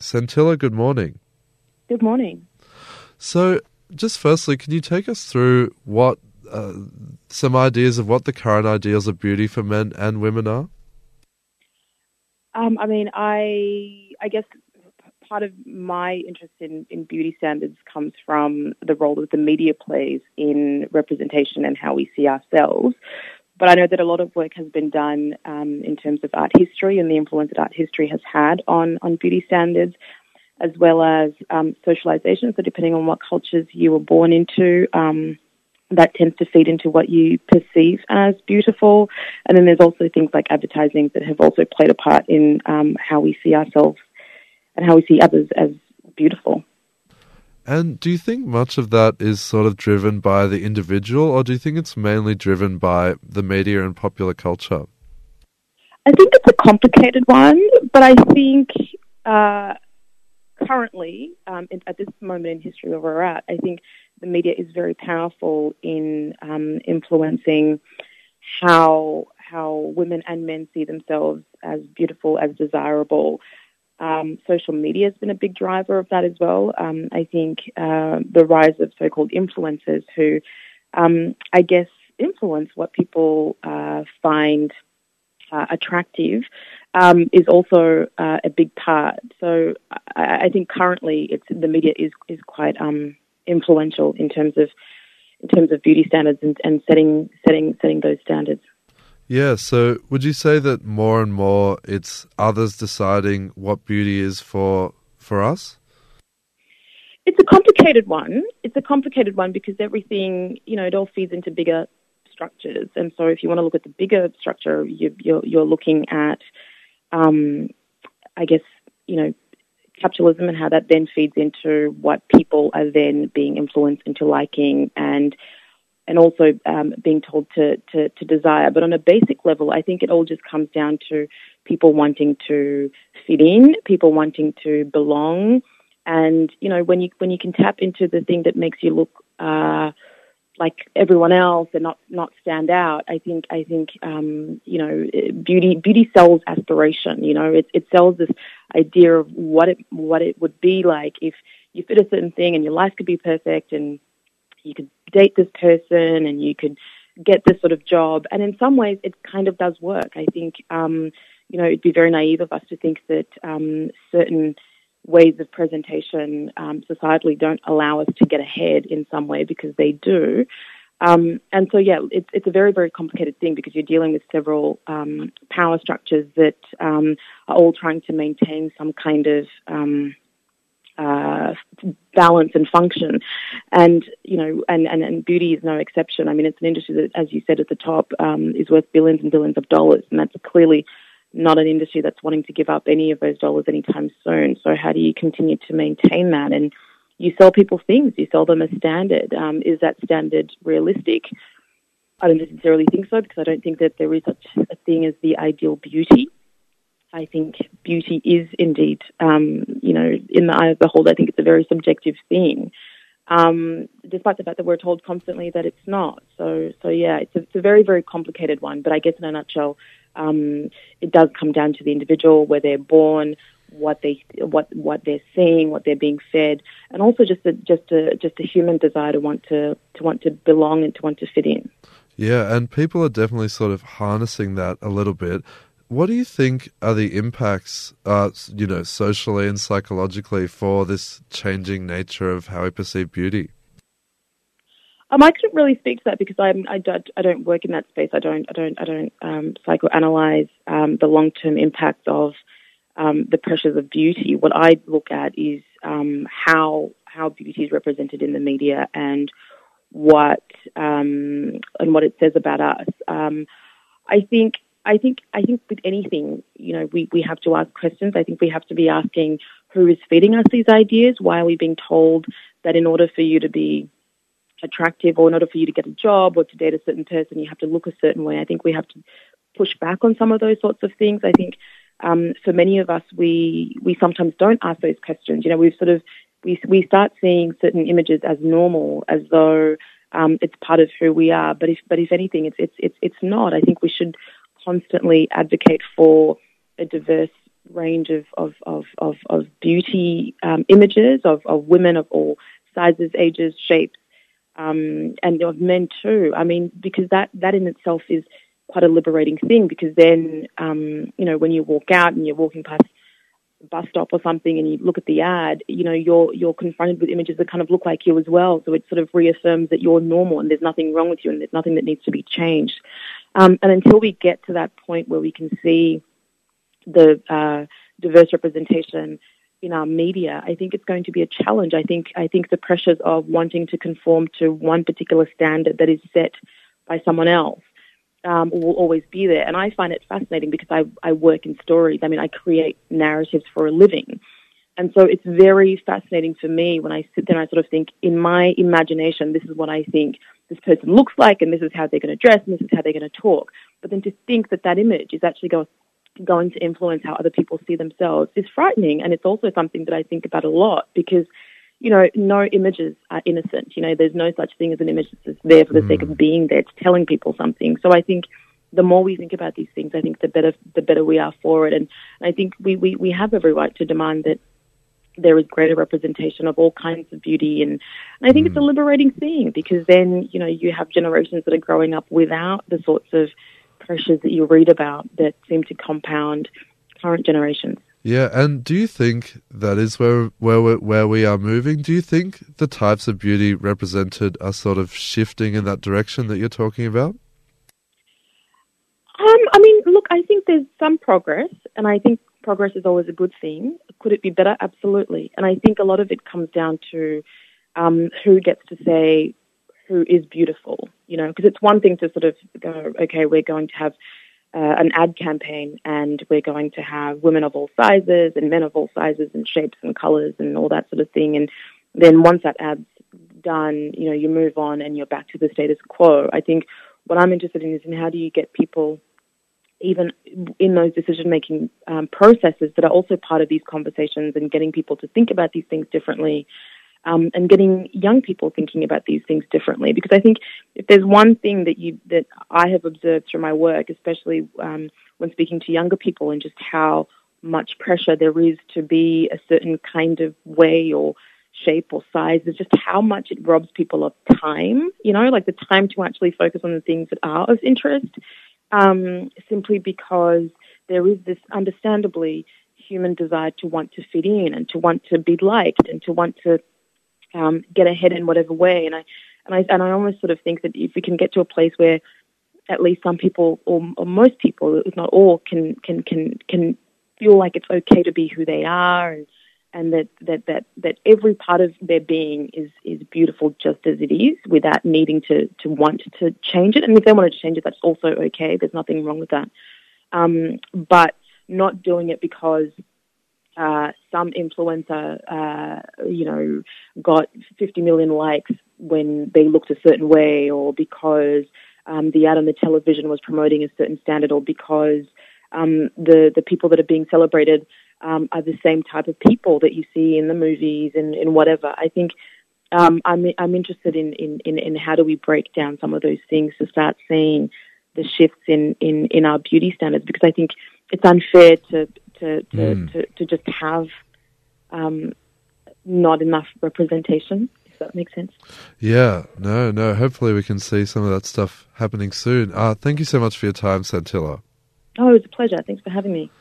Santilla, good morning. Good morning. So, just firstly, can you take us through some ideas of what the current ideals of beauty for men and women are? I guess part of my interest in beauty standards comes from the role that the media plays in representation and how we see ourselves. But I know that a lot of work has been done in terms of art history and the influence that art history has had on beauty standards, as well as socialization. So depending on what cultures you were born into, that tends to feed into what you perceive as beautiful. And then there's also things like advertising that have also played a part in how we see ourselves and how we see others as beautiful. And do you think much of that is sort of driven by the individual, or do you think it's mainly driven by the media and popular culture? I think it's a complicated one, but I think currently, at this moment in history where we're at, I think the media is very powerful in influencing how women and men see themselves as beautiful, as desirable. Social media has been a big driver of that as well. I think the rise of so-called influencers who, I guess, influence what people find attractive is also a big part. So I think currently the media is quite influential in terms of beauty standards and setting those standards. Yeah, so would you say that more and more it's others deciding what beauty is for us? It's a complicated one. It's a complicated one because everything, it all feeds into bigger structures. And so if you want to look at the bigger structure, you're looking at, I guess, capitalism and how that then feeds into what people are then being influenced into liking and also being told to desire. But on a basic level, I think it all just comes down to people wanting to fit in, people wanting to belong. And, when you can tap into the thing that makes you look like everyone else and not stand out, I think beauty sells aspiration. It sells this idea of what it would be like if you fit a certain thing and your life could be perfect and you could date this person and you could get this sort of job. And in some ways, it kind of does work. I think, it'd be very naive of us to think that certain ways of presentation societally don't allow us to get ahead in some way, because they do. And so, it's a very, very complicated thing because you're dealing with several power structures that are all trying to maintain some kind of balance and function, and beauty is no exception. I mean, it's an industry that, as you said at the top, is worth billions and billions of dollars, and that's clearly not an industry that's wanting to give up any of those dollars anytime soon. So how do you continue to maintain that? And you sell people things, you sell them a standard. Is that standard realistic? I don't necessarily think so, because I don't think that there is such a thing as the ideal beauty. I think beauty is indeed, in the eye of the beholder. I think it's a very subjective thing, despite the fact that we're told constantly that it's not. So it's a very, very complicated one. But I guess in a nutshell, it does come down to the individual, where they're born, what they're seeing, what they're being fed, and also just a human desire to want to belong and to want to fit in. Yeah, and people are definitely sort of harnessing that a little bit. What do you think are the impacts, socially and psychologically, for this changing nature of how we perceive beauty? I couldn't really speak to that because I don't work in that space. I don't psychoanalyze the long-term impacts of the pressures of beauty. What I look at is how beauty is represented in the media and what it says about us. I think with anything, we have to ask questions. I think we have to be asking who is feeding us these ideas. Why are we being told that in order for you to be attractive, or in order for you to get a job or to date a certain person, you have to look a certain way? I think we have to push back on some of those sorts of things. I think for many of us, we sometimes don't ask those questions. We start seeing certain images as normal, as though it's part of who we are. But if anything, it's not. I think we should constantly advocate for a diverse range of beauty images of women of all sizes, ages, shapes, and of men too. I mean, because that in itself is quite a liberating thing, because then, when you walk out and you're walking past a bus stop or something and you look at the ad, you're confronted with images that kind of look like you as well. So it sort of reaffirms that you're normal and there's nothing wrong with you and there's nothing that needs to be changed. And until we get to that point where we can see the diverse representation in our media, I think it's going to be a challenge. I think the pressures of wanting to conform to one particular standard that is set by someone else will always be there. And I find it fascinating because I work in stories. I mean, I create narratives for a living. And so it's very fascinating for me when I sit there and I sort of think, in my imagination, this is what I think this person looks like, and this is how they're going to dress, and this is how they're going to talk. But then to think that image is actually going to influence how other people see themselves is frightening. And it's also something that I think about a lot because, no images are innocent. There's no such thing as an image that's there for the sake of being there. It's telling people something. So I think the more we think about these things, I think the better we are for it. And I think we have every right to demand that there is greater representation of all kinds of beauty. And I think it's a liberating thing because then, you have generations that are growing up without the sorts of pressures that you read about that seem to compound current generations. Yeah, and do you think that is where we are moving? Do you think the types of beauty represented are sort of shifting in that direction that you're talking about? Look, I think there's some progress, and I think progress is always a good thing. Could it be better? Absolutely. And I think a lot of it comes down to who gets to say who is beautiful, because it's one thing to sort of go, okay, we're going to have an ad campaign and we're going to have women of all sizes and men of all sizes and shapes and colors and all that sort of thing. And then once that ad's done, you move on and you're back to the status quo. I think what I'm interested in is in how do you get people even in those decision-making processes that are also part of these conversations and getting people to think about these things differently. And getting young people thinking about these things differently, because I think if there's one thing that I have observed through my work, especially when speaking to younger people, and just how much pressure there is to be a certain kind of way or shape or size, is just how much it robs people of time. Like the time to actually focus on the things that are of interest, simply because there is this understandably human desire to want to fit in and to want to be liked and to want to get ahead in whatever way, and I almost sort of think that if we can get to a place where at least some people or most people, if not all, can feel like it's okay to be who they are, and that every part of their being is beautiful just as it is, without needing to want to change it. And if they want to change it, that's also okay. There's nothing wrong with that, but not doing it because some influencer, got 50 million likes when they looked a certain way, or because the ad on the television was promoting a certain standard, or because the people that are being celebrated are the same type of people that you see in the movies and in whatever. I think I'm interested in how do we break down some of those things to start seeing the shifts in our beauty standards, because I think it's unfair to just have not enough representation, if that makes sense. Yeah, no. Hopefully we can see some of that stuff happening soon. Thank you so much for your time, Santilla. Oh, it was a pleasure. Thanks for having me.